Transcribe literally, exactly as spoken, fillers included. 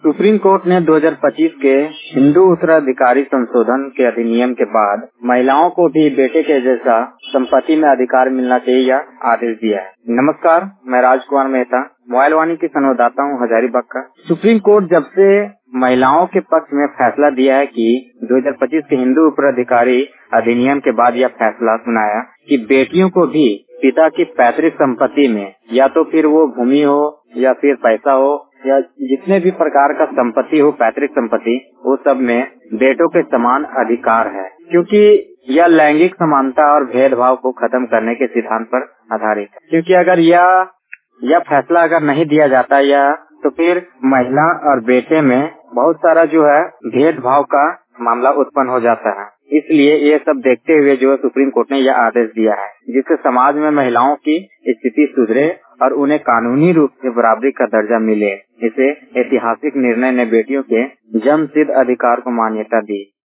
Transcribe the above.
Supreme court ने दो हज़ार पच्चीस के हिंदू उत्तराधिकारी संशोधन के अधिनियम के बाद महिलाओं को भी बेटे के जैसा संपत्ति में अधिकार मिलना चाहिए यह आदेश दिया है। नमस्कार, मैं राजकुमार मेहता, मोबाइल वाणी की संवाददाता हूँ हजारीबाग का। सुप्रीम कोर्ट जब से महिलाओं के पक्ष में फैसला दिया है कि दो हज़ार पच्चीस के हिंदू उत्तराधिकारी अधिनियम के बाद यह फैसला सुनाया कि बेटियों को भी पिता की पैतृक संपत्ति में, या तो फिर वो भूमि हो या फिर पैसा हो या जितने भी प्रकार का संपत्ति हो, पैतृक संपत्ति, वो सब में बेटों के समान अधिकार है, क्योंकि यह लैंगिक समानता और भेदभाव को खत्म करने के सिद्धांत पर आधारित है। क्योंकि अगर यह यह फैसला अगर नहीं दिया जाता या तो फिर महिला और बेटे में बहुत सारा जो है भेदभाव का मामला उत्पन्न हो जाता है। इसलिए ये सब देखते हुए जो सुप्रीम कोर्ट ने यह आदेश दिया है, जिससे समाज में महिलाओं की स्थिति सुधरे और उन्हें कानूनी रूप से बराबरी का दर्जा मिले। इसे ऐतिहासिक निर्णय ने बेटियों के जन्मसिद्ध अधिकार को मान्यता दी।